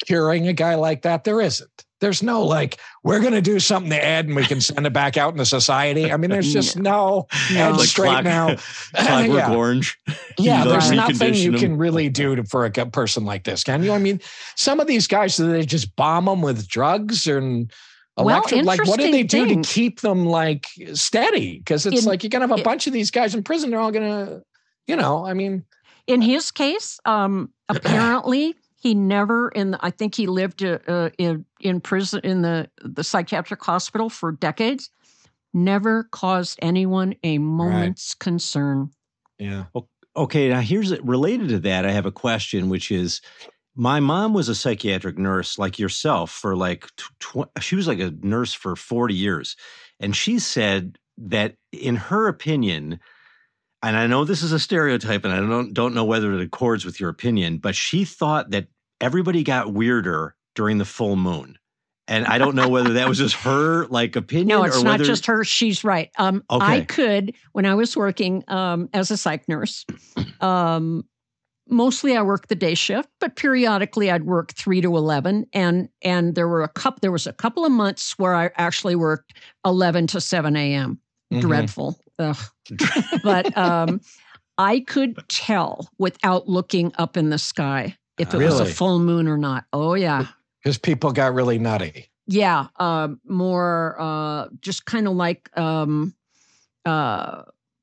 curing a guy like that? There isn't. There's no like, we're going to do something to Ed and we can send it back out into society. I mean, there's just no, No. Ed Like straight clock- now. Clockwork Yeah. Orange. Yeah, You there's know, nothing you recondition can them. really do to, for a g- person like this, can you? I mean, some of these guys, do they just bomb them with drugs and Well, electric? Like, what do they do interesting to keep them like steady? Because it's In- like you're gonna have a it- bunch of these guys in prison. They're all gonna, you know, I mean, In his case, um, apparently he never in the, I think he lived uh, uh, in in prison in the the psychiatric hospital for decades. Never caused anyone a moment's concern. yeah, Okay, now here's related to that. I have a question, which is, my mom was a psychiatric nurse like yourself for like tw- she was like a nurse for forty years, and she said that in her opinion, and I know this is a stereotype, and I don't don't know whether it accords with your opinion, but she thought that everybody got weirder during the full moon. And I don't know whether that was just her like opinion. No, it's or not whether, just her. She's right. Um, I Okay. could, when I was working um, as a psych nurse, um, mostly I worked the day shift, but periodically I'd work three to eleven, and and there were a couple. There was a couple of months where I actually worked eleven to seven a.m. Mhm. Dreadful, Ugh. But um, I could tell without looking up in the sky if it was a Really? full moon or not. Oh yeah. because people got really nutty. Yeah, um, more uh, just kind of like um, uh,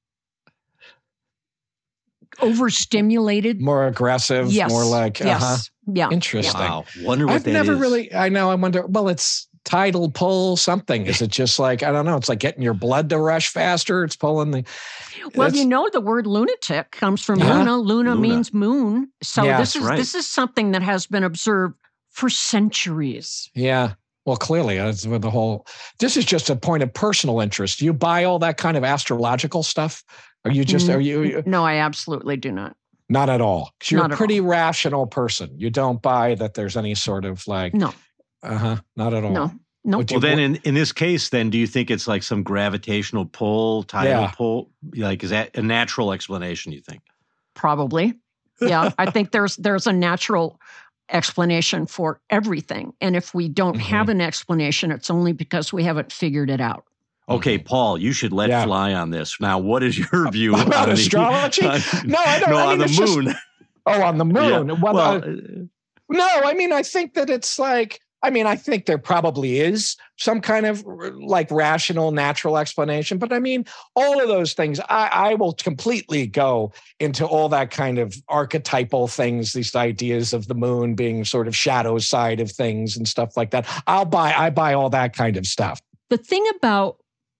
overstimulated. More aggressive, Yes, more like, yes, uh-huh. yeah. Interesting. Wow. Wonder what I've that never is. really, I know, I wonder, well, it's tidal pull something. Is it just like, I don't know, it's like getting your blood to rush faster? It's pulling the. Well, it's- you know, the word lunatic comes from Uh-huh. Luna. Luna. Luna. means moon. So Yeah, this that's is right. this is something that has been observed for centuries. Yeah. Well, clearly, that's with the whole. This is just a point of personal interest. Do you buy all that kind of astrological stuff? Are you just, Mm, are you, No, I absolutely do not. not at all? 'Cause you're Not a at pretty rational person. You don't buy that there's any sort of like, No, uh huh, not at all. no, no. Would Well, you- then in, in this case, then do you think it's like some gravitational pull, tidal Yeah. pull? Like, is that a natural explanation, you think? Probably. Yeah, I think there's there's a natural explanation for everything. And if we don't Mhm. have an explanation, it's only because we haven't figured it out. Okay, Paul, you should let Yeah. fly on this. Now, what is your view About on the- astrology? on- No, I don't. No, I on mean, the it's just- moon. Oh, on the moon. Yeah. Well, Well, uh, no, I mean, I think that it's like, I mean, I think there probably is some kind of like rational, natural explanation. But I mean, all of those things, I, I will completely go into all that kind of archetypal things, these ideas of the moon being sort of shadow side of things and stuff like that. I'll buy, I buy all that kind of stuff. The thing about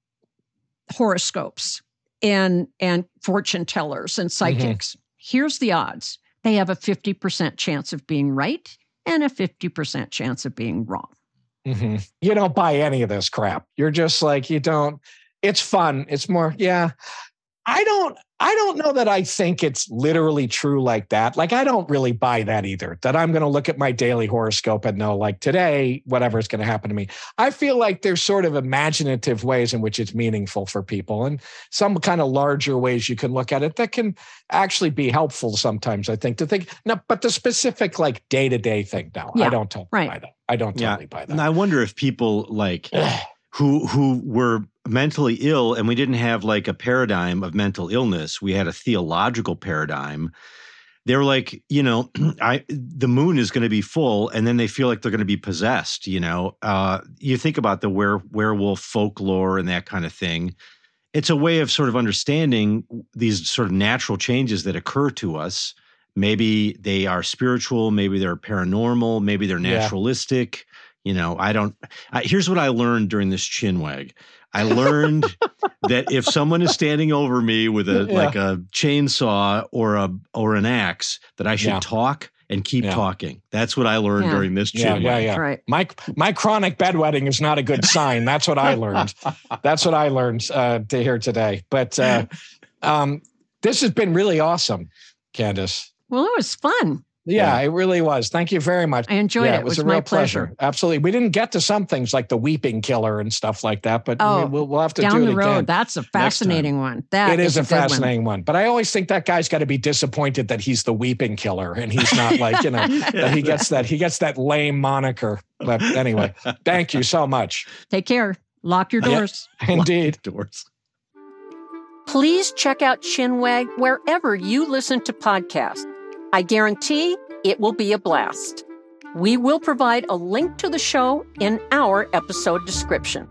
horoscopes and and fortune tellers and psychics, here's the odds. They have a fifty percent chance of being right and a fifty percent chance of being wrong. Mm-hmm. You don't buy any of this crap. You're just like, you don't, it's fun. It's more, yeah. I don't, I don't know that I think it's literally true like that. Like, I don't really buy that either, that I'm going to look at my daily horoscope and know like today, whatever is going to happen to me. I feel like there's sort of imaginative ways in which it's meaningful for people and some kind of larger ways you can look at it that can actually be helpful sometimes, I think, to think. No, but the specific like day-to-day thing, no, Yeah, I don't totally right. buy that. I don't Yeah. totally buy And that. I wonder if people like who who were mentally ill, and we didn't have like a paradigm of mental illness. We had a theological paradigm. They're like, you know, I the moon is going to be full, and then they feel like they're going to be possessed. You know, uh, you think about the were, werewolf folklore and that kind of thing. It's a way of sort of understanding these sort of natural changes that occur to us. Maybe they are spiritual, maybe they're paranormal, maybe they're Yeah. naturalistic. You know, I don't. I, here's what I learned during this chinwag. I learned that if someone is standing over me with a Yeah. like a chainsaw or a or an axe, that I should Yeah. talk and keep Yeah. talking. That's what I learned Yeah. during this Yeah, chinwag. yeah, yeah. Right. My my chronic bedwetting is not a good sign. That's what I learned. That's what I learned uh, to hear today. But uh, um, this has been really awesome, Candace. Well, it was fun. Yeah, Yeah. it really was. Thank you very much. I enjoyed yeah, it. It was, It was a real my pleasure. pleasure. Absolutely. We didn't get to some things like the weeping killer and stuff like that, but Oh, we'll, we'll have to Down do it the road. again. That's a fascinating one. That It is, is a, a good one. fascinating one. But I always think that guy's got to be disappointed that he's the weeping killer and he's not like, you know, that he gets that he gets that lame moniker. But anyway, thank you so much. Take care. Lock your Yeah. doors. Indeed. Doors. Please check out Chinwag wherever you listen to podcasts. I guarantee it will be a blast. We will provide a link to the show in our episode description.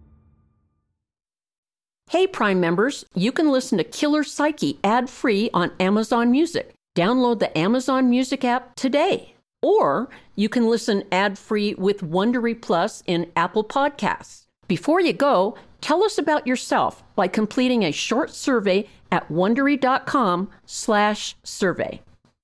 Hey, Prime members, you can listen to Killer Psyche ad-free on Amazon Music. Download the Amazon Music app today. Or you can listen ad-free with Wondery Plus in Apple Podcasts. Before you go, tell us about yourself by completing a short survey at Wondery.com slash survey.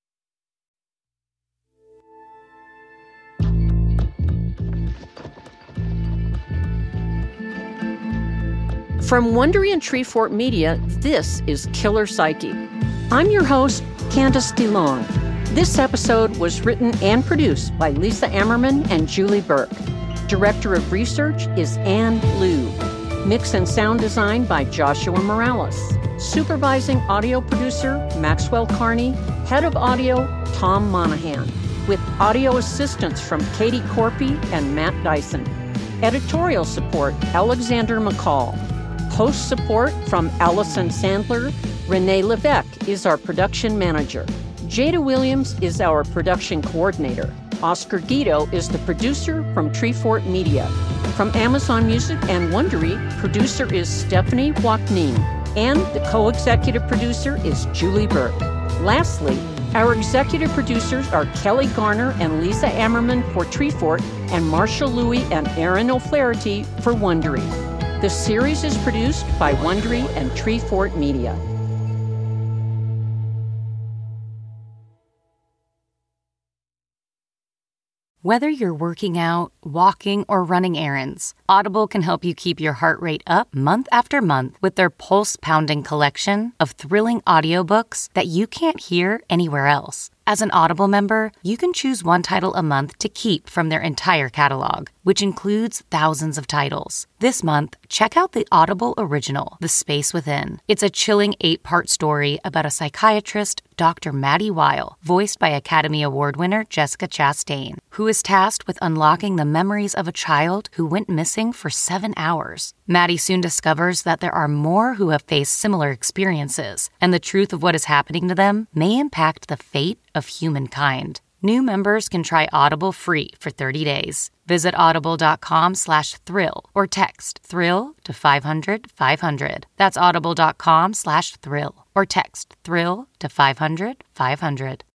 From Wondery and Treefort Media, this is Killer Psyche. I'm your host, Candace DeLong. This episode was written and produced by Lisa Ammerman and Julie Burke. Director of Research is Ann Liu. Mix and sound design by Joshua Morales. Supervising audio producer, Maxwell Carney. Head of audio, Tom Monahan. With audio assistance from Katie Corpy and Matt Dyson. Editorial support, Alexander McCall. Post support from Allison Sandler. Renee Levesque is our production manager. Jada Williams is our production coordinator. Oscar Guido is the producer from Treefort Media. From Amazon Music and Wondery, producer is Stephanie Waknin, and the co-executive producer is Julie Burke. Lastly, our executive producers are Kelly Garner and Lisa Ammerman for Treefort, and Marshall Louis and Aaron O'Flaherty for Wondery. The series is produced by Wondery and Treefort Media. Whether you're working out, walking, or running errands, Audible can help you keep your heart rate up month after month with their pulse-pounding collection of thrilling audiobooks that you can't hear anywhere else. As an Audible member, you can choose one title a month to keep from their entire catalog, which includes thousands of titles. This month, check out the Audible original, The Space Within. It's a chilling eight-part story about a psychiatrist, Doctor Maddie Weil, voiced by Academy Award winner Jessica Chastain, who is tasked with unlocking the memories of a child who went missing for seven hours. Maddie soon discovers that there are more who have faced similar experiences, and the truth of what is happening to them may impact the fate of humankind. New members can try Audible free for thirty days. Visit audible.com slash thrill or text thrill to five hundred five hundred. That's audible.com slash thrill or text thrill to five hundred five hundred.